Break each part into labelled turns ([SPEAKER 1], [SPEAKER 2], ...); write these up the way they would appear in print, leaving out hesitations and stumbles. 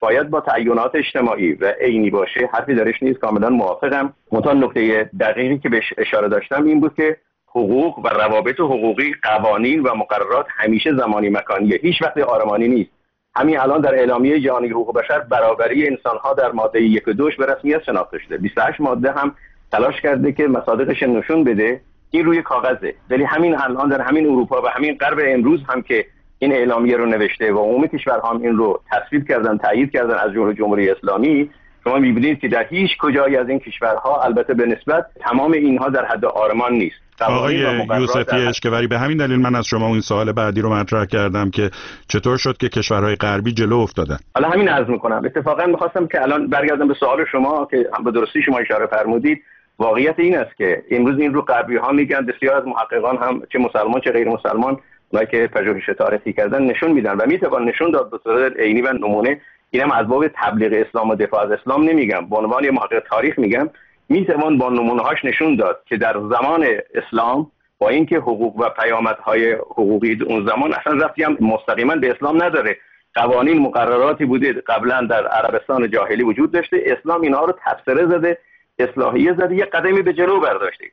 [SPEAKER 1] باید با تعینات اجتماعی و عینی باشه، حرفی درش نیست، کاملا موافقم. منتها نکته دقیقی که بهش اشاره داشتم این بود که حقوق و روابط حقوقی، قوانین و مقررات همیشه زمانی مکانیه، هیچ وقت آرمانی نیست. همین الان در اعلامیه جهانی حقوق بشر برابری انسان‌ها در ماده 1 و 2 به رسمیت شناخته شده. 28 ماده هم تلاش کرده که مصادیقش نشون بده. این روی کاغذه، ولی همین الان در همین اروپا و همین غرب امروز هم که این اعلامیه رو نوشته و عموم کشورها هم این رو تصویب کردن، تایید کردن از جمله جمهوری اسلامی، شما می‌بینید که در هیچ کجایی از این کشورها، البته به نسبت تمام اینها در حد آرمان نیست.
[SPEAKER 2] آقای یوسفی اشکوری، به همین دلیل من از شما این سوال بعدی رو مطرح کردم که چطور شد که کشورهای غربی جلو افتادن.
[SPEAKER 1] حالا همین عرض می‌کنم. اتفاقا می‌خواستم که الان برگردم به سوال شما که به درستی شما اشاره فرمودید. واقعیت این است که امروز این رو غربی‌ها میگن، بسیار از محققان هم چه مسلمان چه غیر مسلمان اونایی که پژوهش تاریخی کردن نشون میدن و میتوان نشون داد به صورت عینی و نمونه. اینم از باب تبلیغ اسلام و دفاع از اسلام نمیگم، به عنوان یه محقق تاریخ میگم. میتوان با نمونه‌هاش نشون داد که در زمان اسلام با اینکه حقوق و پیامدهای حقوقی اون زمان اصلا ربطی هم مستقیما به اسلام نداره، قوانین مقرراتی بوده قبلا در عربستان جاهلی وجود داشته، اسلام اینها رو تفسیره زده، اصلاحیه زده، یه قدمی به جلو برداشته،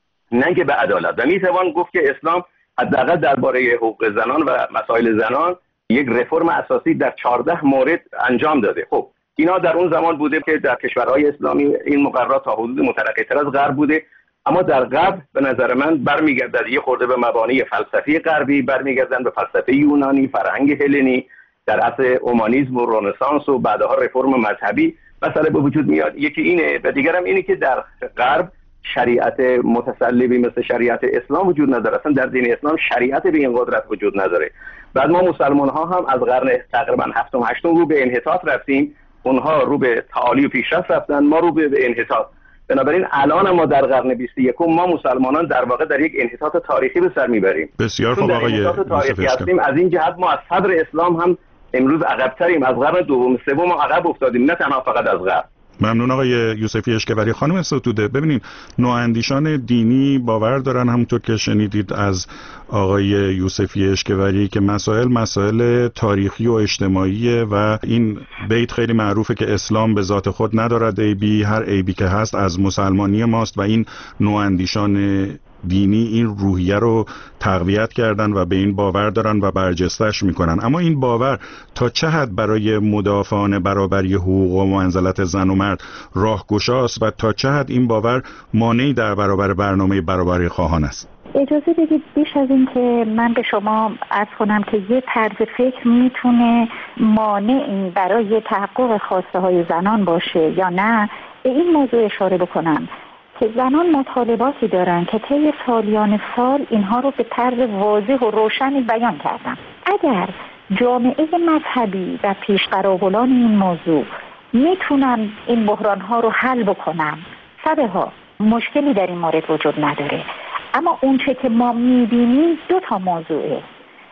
[SPEAKER 1] نه که به عدالت. و میتوان گفت که اسلام حداقل درباره حقوق زنان و مسائل زنان یک رفرم اساسی در 14 مورد انجام داده. خب اینا در اون زمان بوده که در کشورهای اسلامی این مقررات تا حدود مترقی‌تر از غرب بوده، اما در غرب به نظر من برمیگردد یه خورده به مبانی فلسفی غربی، برمیگردن به فلسفه یونانی، فرهنگ هلنی، در عصر اومانیسم و رنسانس و بعدها رفرم مذهبی مسئله به وجود میاد. یکی اینه و دیگرم اینه که در غرب شریعت متسلبی مثل شریعت اسلام وجود نداره، اصلا در دین اسلام شریعت به این قدرت وجود نداره. بعد ما مسلمان ها هم از قرن تقریبا 7 و 8 رو به انحطاط رفتیم، اونها رو به تعالی و پیشرفت رفتن، ما رو به انحطاط. بنابراین الان ما در قرن 21 ما مسلمانان در واقع در یک انحطاط تاریخی به سر میبریم.
[SPEAKER 2] بسیار خوب آقای یوسفی
[SPEAKER 1] هستیم. از این جهت ما از صدر اسلام هم امروز عقب‌تریم، از قرن دوم سوم عقب افتادیم، نه تنها فقط از غرب.
[SPEAKER 2] ممنون آقای یوسفی اشکوری. خانم ستوده، ببینید نواندیشان دینی باور دارن همونطور که شنیدید از آقای یوسفی اشکوری که مسائل تاریخی و اجتماعی و این بیت خیلی معروفه که اسلام به ذات خود ندارد عیبی، هر عیبی که هست از مسلمانی ماست و این نواندیشان دینی این روحیه رو تقویت کردن و به این باور دارن و برجستش میکنن. اما این باور تا چه حد برای مدافعان برابری حقوق و منزلت زن و مرد راهگشاست و تا چه حد این باور مانعی در برابر برنامه برابری خواهان است؟
[SPEAKER 3] اجازه بدید بیش از این که من به شما عرض کنم که یه طرز فکر میتونه مانعی برای تحقق خواسته های زنان باشه یا نه، به این موضوع اشاره بکنم که زنان مطالباتی دارن که طی سالیان سال اینها رو به طرز واضح و روشنی بیان کردن. اگر جامعه مذهبی و پیشقراولان این موضوع میتونن این بحرانها رو حل بکنن، صدها مشکلی در این مورد وجود نداره. اما اونچه که ما میبینیم 2 موضوعه: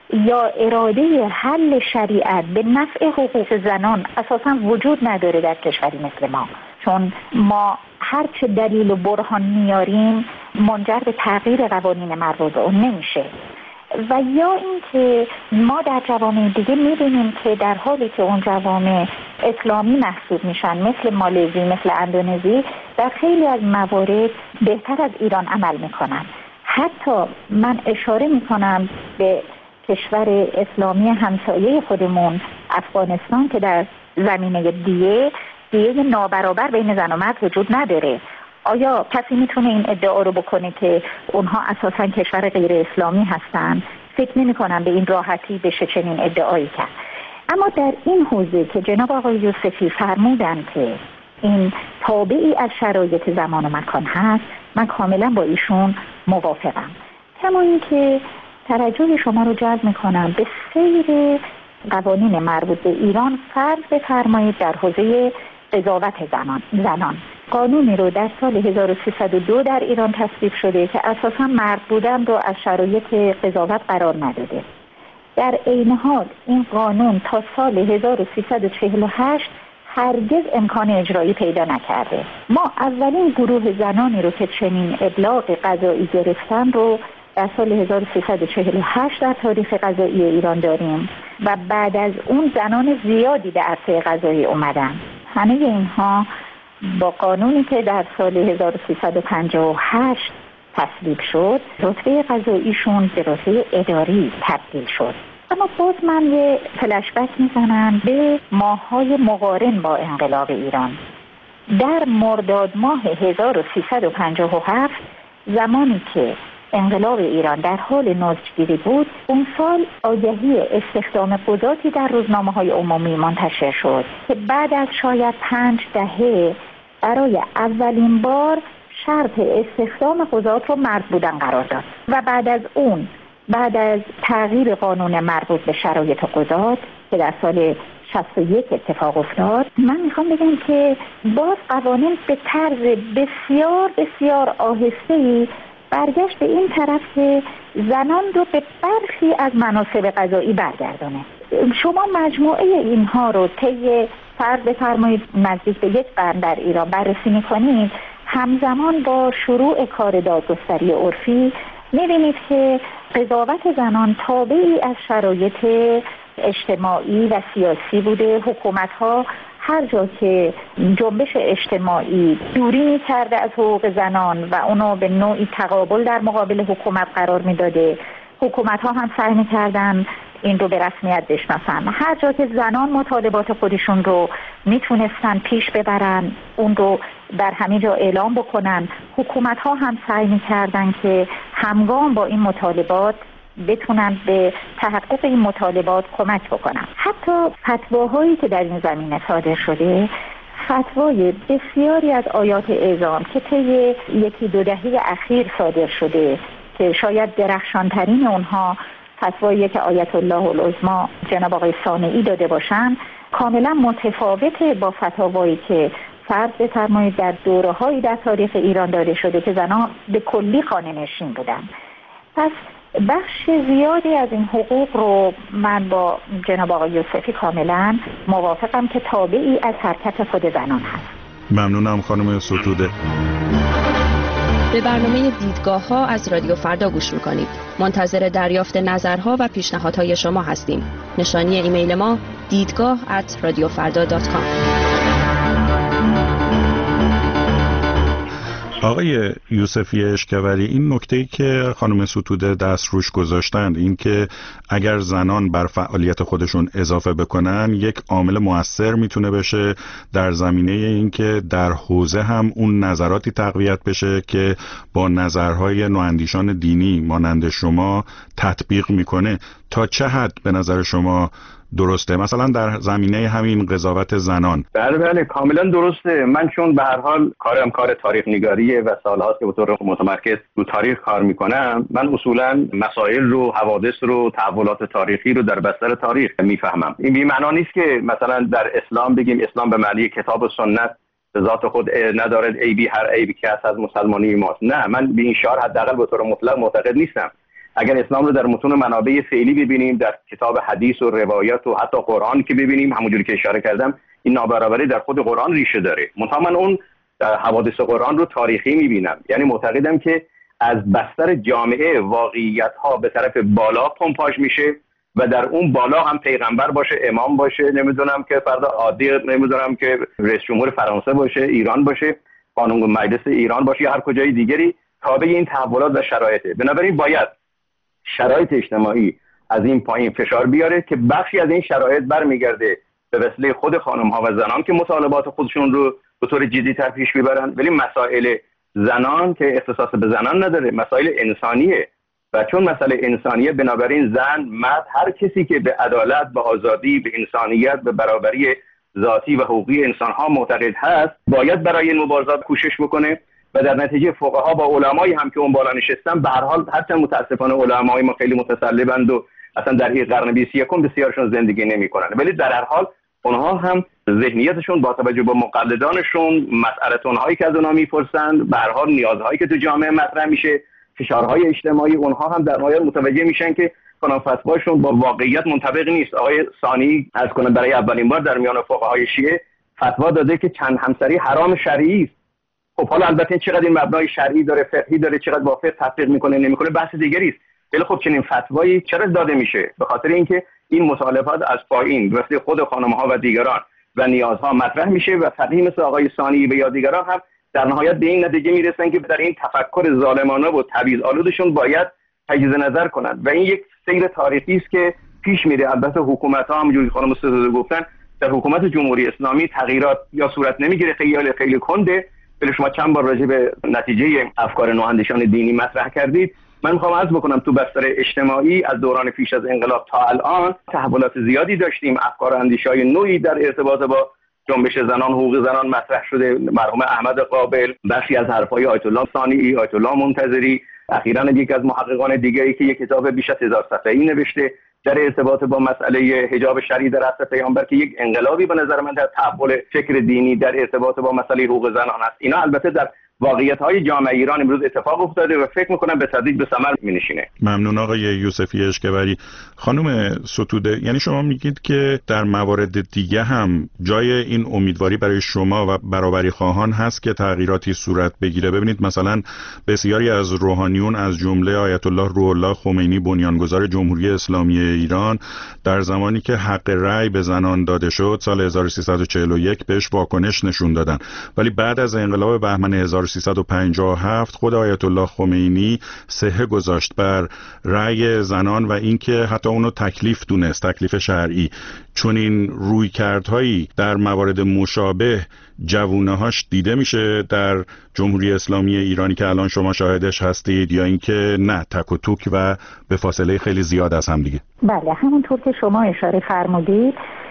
[SPEAKER 3] یا اراده حل شریعت به نفع حقوق زنان اساساً وجود نداره در کشوری مثل ما، چون ما هرچه دلیل و برهان میاریم منجر به تغییر قوانین مربوط اون نمیشه. و یا اینکه ما در جوامع دیگه میبینیم که در حالی که اون جوامع اسلامی محسوب میشن مثل مالزی، مثل اندونزی، در خیلی از موارد بهتر از ایران عمل میکنن. حتی من اشاره میکنم به کشور اسلامی همسایه خودمون افغانستان که در زمینه دیه نابرابر بین زن و مرد وجود نداره. آیا کسی میتونه این ادعا رو بکنه که اونها اساساً کشور غیر اسلامی هستن؟ فکر نمی کنم به این راحتی بشه چنین ادعایی کرد. اما در این حوزه که جناب آقای یوسفی فرمودن که این تابعی از شرایط زمان و مکان هست، من کاملا با ایشون موافقم. کما این که توجه شما رو جلب میکنم به سیر قوانین مربوط به ایران. فرض بفرمایید در حوزه قضاوت زنان قانونی رو در سال 1302 در ایران تصویب شده که اساسا مرد بودن رو از شرایط قضاوت قرار نداده. در عین حال این قانون تا سال 1348 هرگز امکان اجرایی پیدا نکرده. ما اولین گروه زنانی رو که چنین ابلاغ قضایی گرفتن رو در سال 1348 در تاریخ قضایی ایران داریم و بعد از اون زنان زیادی به عرصه قضایی اومدن. همه اینها با قانونی که در سال 1358 تصویب شد رتبه قضاییشون به رتبه اداری تبدیل شد. اما باز من یه فلش بک میزنم به ماه‌های مقارن با انقلاب ایران. در مرداد ماه 1357 زمانی که انقلاب ایران در حال نوزگیری بود، اون سال آگهی استخدام قضاتی در روزنامه‌های عمومی منتشر شد که بعد از شاید 5 دهه برای اولین بار شرط استخدام قضات رو مرد بودن قرار داد و بعد از تغییر قانون مربوط به شرایط قضات که در سال 61 اتفاق افتاد، من میخوام بگم که باز قوانین به طرز بسیار بسیار آهسته‌ای برگشت به این طرف که زنان رو به برخی از مناصب قضایی برگردانه. شما مجموعه اینها رو طی فرض بفرمایید نزدیک به 1 قرن در ایران بررسی میکنید، همزمان با شروع کار دادگستری عرفی می‌بینید که قضاوت زنان تابعی از شرایط اجتماعی و سیاسی بوده. حکومت‌ها هر جا که جنبش اجتماعی دوری می‌کرده از حقوق زنان و اونو به نوعی تقابل در مقابل حکومت قرار می‌داده، حکومت‌ها هم سعی می‌کردن این رو به رسمیت بشناسن. هر جا که زنان مطالبات خودشون رو میتونستن پیش ببرن، اون رو در همه جا اعلام بکنن، حکومت‌ها هم سعی میکردن که همگام با این مطالبات بتونن به تحقق این مطالبات کمک بکنن. حتی فتواهایی که در این زمینه صادر شده، فتوای بسیاری از آیات اعظام که طی 1-2 دهه اخیر صادر شده که شاید درخشانترین اونها فتوایی که آیت الله العظما جناب آقای صانعی داده باشن، کاملا متفاوته با فتاوایی که فرض بفرمایید در دوره‌هایی در تاریخ ایران داده شده که زنان به کلی خانه نشین بودن. پس بخش زیادی از این حقوق رو من با جناب آقای یوسفی کاملا موافقم که تابعی از حرکت خود زنان هست.
[SPEAKER 2] ممنونم خانم ستوده.
[SPEAKER 4] به برنامه دیدگاه‌ها از رادیو فردا گوش می‌کنید. منتظر دریافت نظرها و پیشنهادهای شما هستیم. نشانی ایمیل ما دیدگاه@radiofarda.com.
[SPEAKER 2] آقای یوسفی اشکوری، این نکته‌ای که خانم ستوده دست روش گذاشتند، این که اگر زنان بر فعالیت خودشون اضافه بکنن یک عامل مؤثر میتونه بشه در زمینه این که در حوزه هم اون نظراتی تقویت بشه که با نظرهای نواندیشان دینی مانند شما تطبیق میکنه. تا چه حد به نظر شما درسته؟ مثلا در زمینه همین قضاوت زنان.
[SPEAKER 1] بله کاملا درسته. من چون به هر حال کارم کار تاریخ نگاریه و سالهاست که به طور متمرکز رو تاریخ کار میکنم، من اصولا مسائل رو، حوادث رو، تحولات تاریخی رو در بستر تاریخ میفهمم. این بی معنا نیست که مثلا در اسلام بگیم اسلام به معنی کتاب و سنت به ذات خود ندارد عیبی، هر عیبی که هست از مسلمانی ماست. نه، من به این شعار حداقل به طور مطلق معتقد نیستم. اگر اسلام رو در متون منابع فعلی ببینیم، در کتاب حدیث و روایات و حتی قرآن که ببینیم، همونجوری که اشاره کردم این نابرابری در خود قرآن ریشه داره. منتها من اون حوادث قرآن رو تاریخی میبینم، یعنی معتقدم که از بستر جامعه واقعیت‌ها به طرف بالا پمپاژ میشه و در اون بالا هم پیغمبر باشه، امام باشه، نمیدونم که فرد عادی، نمیدونم که رئیس جمهور فرانسه باشه، ایران باشه، قانون مجلس ایران باشه یا هر کجای دیگری، تابع این تحولات و شرایطه. بنابراین باید شرایط اجتماعی از این پایین فشار بیاره که بخشی از این شرایط برمیگرده به وسیله خود خانم ها و زنان که مطالبات خودشون رو به طور جدی تر پیش ببرن، ولی مسائل زنان که اختصاص به زنان نداره، مسائل انسانیه و چون مسئله انسانیه بنابراین زن، مرد، هر کسی که به عدالت، به آزادی، به انسانیت، به برابری ذاتی و حقوقی انسان ها معتقد هست باید برای این مبارزات کوشش بکنه و در نتیجه فقها با علمایی هم که اون بالا نشستن به هر حال هرچند متاسفانه علمای ما خیلی متسلبند و اصلا در این قرن 21 بسیارشون زندگی نمیکنن، ولی در هر حال اونها هم ذهنیتشون با توجه به مقلدانشون، مسئله‌هایی که از اونها میپرسند، به هر حال نیازهایی که تو جامعه مطرح میشه، فشارهای اجتماعی، اونها هم در نهایت متوجه میشن که فلان فتواشون با واقعیت منطبق نیست. آقای ثانی از کنه برای اولین بار در میان فقهای شیعه فتوا داده که چند همسری حرام شرعی است. خب حالا البته چقدر این مبنای شرعی داره، فقهی داره، چقدر با فقه تطبیق میکنه نمیکنه بحث دیگری است. ولی خب چنین فتوایی چرا داده میشه؟ به خاطر اینکه این مطالبات از پایین واسه خود خانم‌ها و دیگران و نیازها مطرح میشه و فقیه مثل آقای ثانی و یا دیگران هم در نهایت به این نتیجه میرسن که در این تفکر ظالمانه و تبعیض آلودشون باید تجدید نظر کنند و این یک سیر تاریخی است که پیش میره. البته حکومت‌ها همونجوری خانم استاد گفتن در حکومت جمهوری اسلامی تغییرات یا صورت نمیگیره، خیلی کنده. ولی شما چند بار راجع به نتیجه افکار نواندیشان دینی مطرح کردید. من میخوام عرض بکنم تو بستر اجتماعی از دوران پیش از انقلاب تا الان تحولات زیادی داشتیم. افکار و اندیشه‌های نوعی در ارتباط با جنبش زنان، حقوق زنان مطرح شده. مرحوم احمد قابل، بخشی از حرفای آیت الله ثانی، آیت الله منتظری، اخیراً یکی از محققان دیگری که یک کتاب بیش از 1000 صفحه‌ای نوشته در ارتباط با مسئله حجاب شرعی در عصر پیامبر که یک انقلابی به نظر من در تحول فکر دینی در ارتباط با مسئله حقوق زنان است. اینا البته در واقعیت‌های جامعه ایران امروز اتفاق افتاده و فکر می‌کنم به تدریج به ثمر می‌نشینه.
[SPEAKER 2] ممنون آقای یوسفی اشکبری. خانم ستوده، یعنی شما میگید که در موارد دیگه هم جای این امیدواری برای شما و برابری خواهان هست که تغییراتی صورت بگیره. ببینید مثلا بسیاری از روحانیون از جمله آیت الله روح الله خمینی بنیانگذار جمهوری اسلامی ایران در زمانی که حق رأی به زنان داده شد سال 1341 بهش واکنش نشون دادن، ولی بعد از انقلاب بهمن 1357 خود آیت الله خمینی صحه گذاشت بر رأی زنان و اینکه حتی اونو تکلیف دونست، تکلیف شرعی. چون این رویکردهایی در موارد مشابه جوونه‌هاش دیده میشه در جمهوری اسلامی ایرانی که الان شما شاهدش هستید، یا اینکه نه تک و توک و به فاصله خیلی زیاد از هم دیگه؟
[SPEAKER 3] بله، همونطور که شما اشاره فرمودید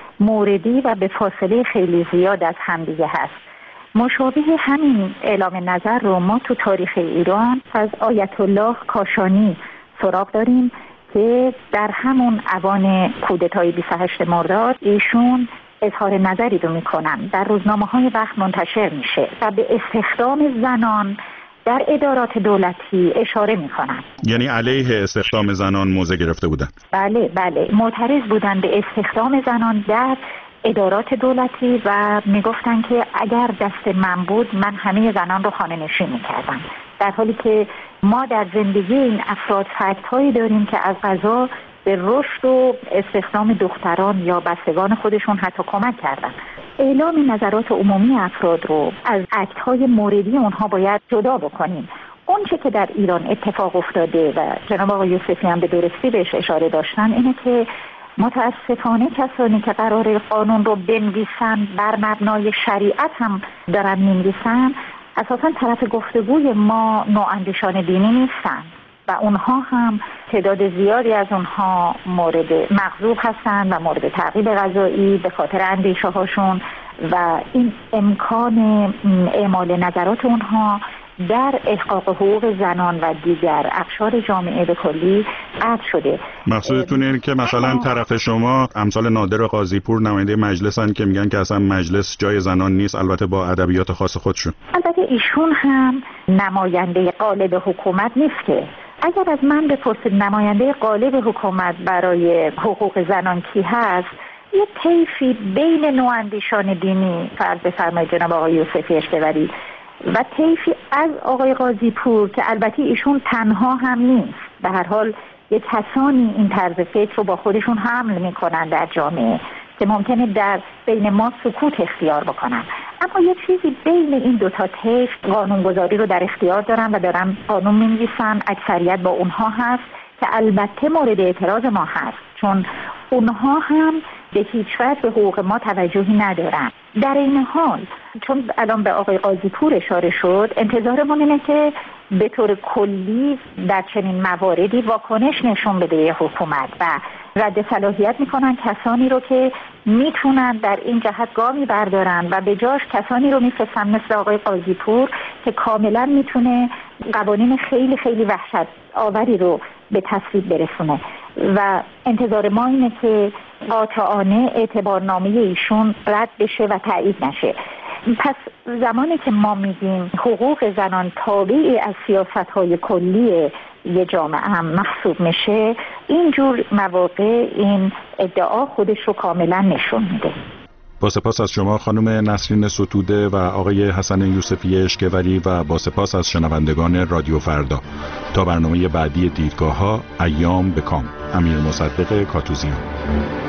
[SPEAKER 3] موردی و به فاصله خیلی زیاد از هم دیگه هست. مشابه همین اعلام نظر رو ما تو تاریخ ایران از آیت الله کاشانی سراغ داریم که در همون اوان کودتای 28 مرداد ایشون اظهار نظری رو میکنن، در روزنامه‌های وقت منتشر میشه و به استخدام زنان در ادارات دولتی اشاره میکنن.
[SPEAKER 2] یعنی علیه استخدام زنان موضع گرفته بودن؟
[SPEAKER 3] بله، معترض بودن به استخدام زنان در ادارات دولتی و میگفتن که اگر دست من بود من همه زنان رو خانه نشین میکردم، در حالی که ما در زندگی این افراد فکت‌هایی داریم که از قضا به رشد و استخدام دختران یا بستگان خودشون حتی کمک کردن. اعلام نظرات عمومی افراد رو از اکت‌های موردی اونها باید جدا بکنیم. اون چه که در ایران اتفاق افتاده و جناب آقای یوسفی هم به درستی بهش اشاره داشتن اینه که متاسفانه کسانی که قراره قانون رو بنویسن بر مبنای شریعت هم دارن می‌نویسن، اساساً طرف گفتگوی ما نواندیشان دینی نیستن و اونها هم تعداد زیادی از اونها مورد مغضوب هستن و مورد تعقیب قضایی به خاطر اندیشه هاشون و این امکان اعمال نظرات اونها در احقاق حقوق زنان و دیگر اقشار جامعه به کلی قطع شده.
[SPEAKER 2] مقصودتون اینه که مثلا طرف شما امثال نادر قاضیپور نماینده مجلسن که میگن که اصلا مجلس جای زنان نیست، البته با ادبیات خاص خودشون. البته
[SPEAKER 3] ایشون هم نماینده غالب حکومت نیست که. اگر از من بپرسید نماینده غالب حکومت برای حقوق زنان کی هست، یه طیفی بین نواندیشان دینی فرض بفرمایید جناب آقای یوسفی اشکبری و طیفی از آقای قاضیپور که البته ایشون تنها هم نیست، به هر حال یه کسانی این طرز فکر رو با خودشون حمل میکنن در جامعه که ممکنه در بین ما سکوت اختیار بکنن، اما یه چیزی بین این دوتا طیف قانونگذاری رو در اختیار دارن و دارن قانون می‌نویسن. اکثریت با اونها هست که البته مورد اعتراض ما هست، چون اونها هم به هیچ وجه به حقوق ما توجهی ندارن. در این حال چون الان به آقای قاضیپور اشاره شد، انتظارمون اینه که به طور کلی در چنین مواردی واکنش نشون بده حکومت و رد صلاحیت میکنن کسانی رو که میتونن در این جهت گامی بردارن و به جاش کسانی رو میفرستن مثل آقای قاضیپور که کاملا میتونه قوانین خیلی خیلی وحشت آوری رو به تصویب برسونه و انتظار ما اینه که قاطعانه اعتبارنامه ایشون رد بشه و تایید نشه. پس زمانی که ما میگیم حقوق زنان تابعی از سیاست‌های کلی یه جامعه هم محسوب میشه، اینجور مواقع این ادعا خودش رو کاملا نشون میده.
[SPEAKER 2] با سپاس از شما خانم نسرین ستوده و آقای حسن یوسفی اشکوری و با سپاس از شنوندگان رادیو فردا. تا برنامه بعدی دیدگاه‌ها، ایام به کام. امیر مصدق کاتوزیان.